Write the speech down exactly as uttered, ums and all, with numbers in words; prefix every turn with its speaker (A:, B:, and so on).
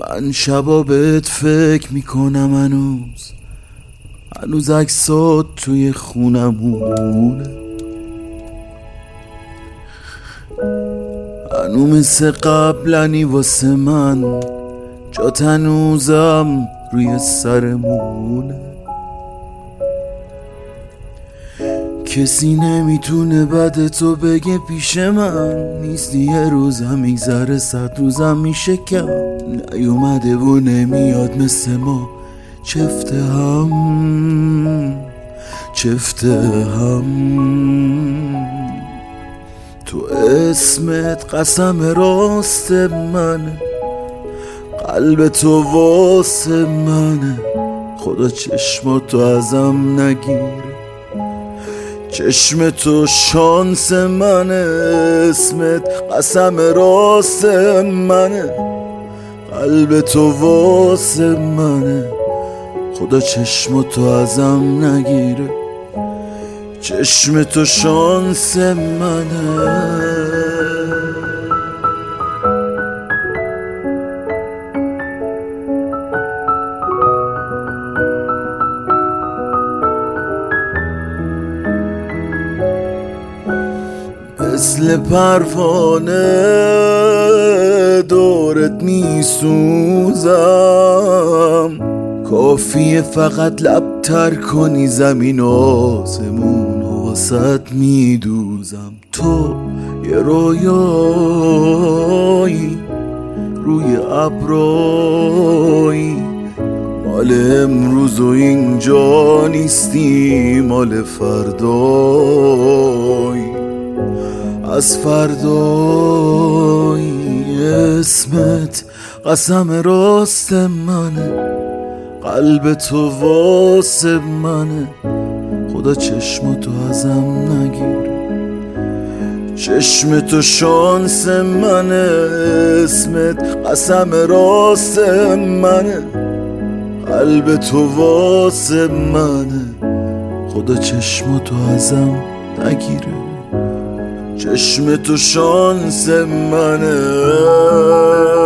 A: من شبا بهت فکر میکنم هنوز هنوز عکسات توی خونمونه، هنو مثل قبلنی واسه من جات هنوزم روی سرمونه. کسی نمیتونه بعد تو بگه پیش من نیستی، یه روزم میگذره صد روزم میشه کم، نیومده و نمیاد مثل ما چفته هم چفته هم. تو اسمت قسم راست منه، قلب تو واسه منه، خدا چشماتو ازم نگیره، چشم تو شانس منه، اسمت قسم راست منه، قلب تو واسه منه، خدا چشم تو ازم نگیره، چشم تو شانس منه. مثل پروانه دورت میسوزم، کافیه فقط لب تر کنی زمین و آسمون و واسط میدوزم. تو یه رویایی روی ابرایی، مال امروز و اینجا نیستی، مال فردایی، از فردایی. اسمت قسم راست منه، قلب تو واسه منه، خدا چشم تو ازم نگیره، چشم تو شانس منه، اسمت قسم راست منه، قلب تو واسه منه، خدا چشم تو ازم نگیره، چشم تو شانس منه.